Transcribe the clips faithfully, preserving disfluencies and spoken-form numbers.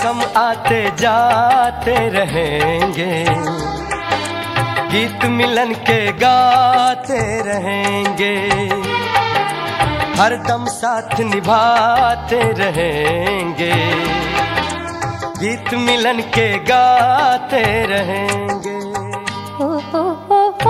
मौसम आते जाते रहेंगे, गीत मिलन के गाते रहेंगे, हरदम साथ निभाते रहेंगे, गीत मिलन के गाते रहेंगे। ओ, ओ, ओ, ओ,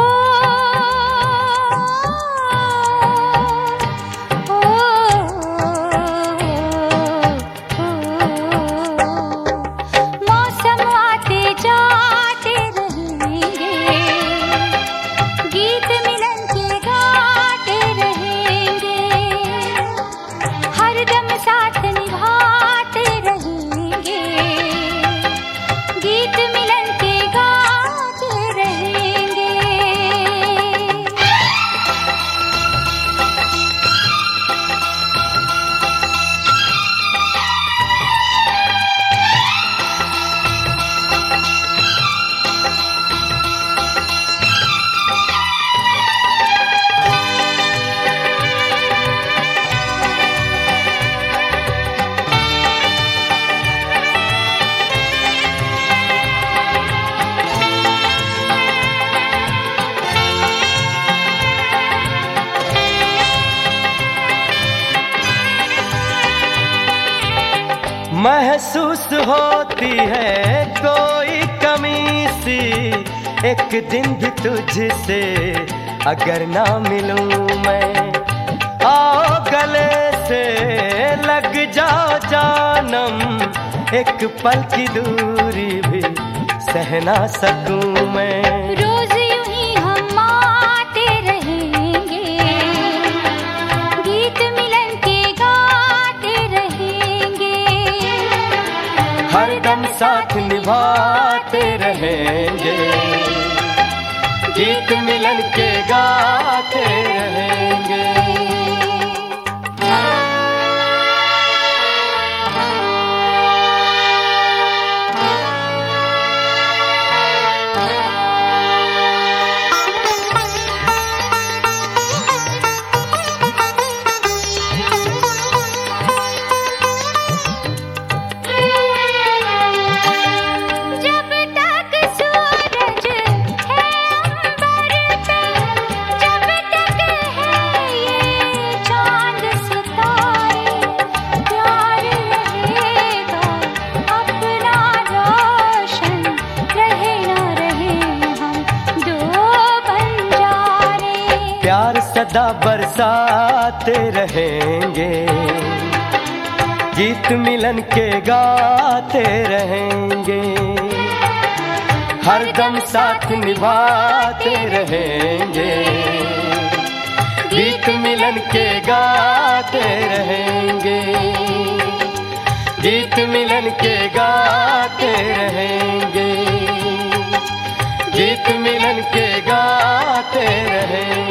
महसूस होती है कोई कमी सी, एक दिन भी तुझसे अगर ना मिलूं मैं, आओ गले से लग जाओ जानम, एक पल की दूरी भी सह ना सकूं मैं। रोज यूं ही हम आते रहेंगे, गीत मिलन के गाते रहेंगे, हरदम साथ निभाते रहेंगे, गीत मिलन के गाते रहेंगे। प्यार सदा बरसाते रहेंगे, गीत मिलन के गाते रहेंगे, हरदम साथ निभाते रहेंगे, गीत मिलन के गाते रहेंगे, गीत मिलन के गाते रहेंगे, गीत मिलन के गाते रहेंगे।